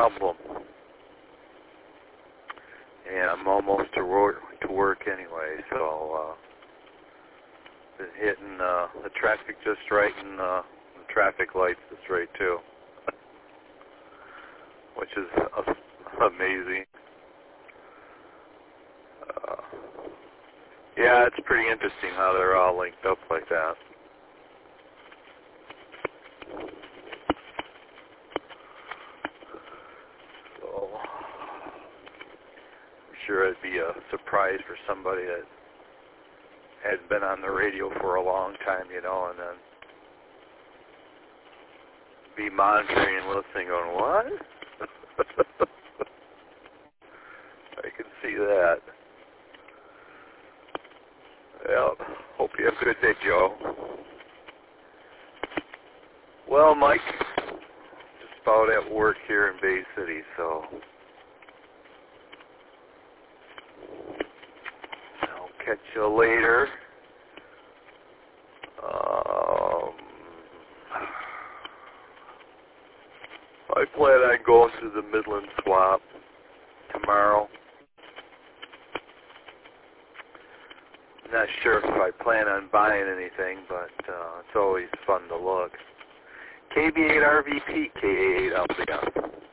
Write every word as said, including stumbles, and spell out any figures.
problem. And I'm almost to work, to work anyway, so uh, been hitting uh, the traffic just right and uh, the traffic lights just right too, which is uh, amazing. Uh, yeah, it's pretty interesting how they're all linked up like that. So I'm sure it'd be a surprise for somebody that hadn't been on the radio for a long time, you know, and then be monitoring and listening going, what? I can see that. Yep. Hope you have a good day, Joe. Well, Mike, just about at work here in Bay City, so I'll catch you later. Um, I plan on going to the Midland Swap tomorrow. Not sure if I plan on buying anything, but uh, it's always fun to look. K B eight R V P, K A eight Alpha.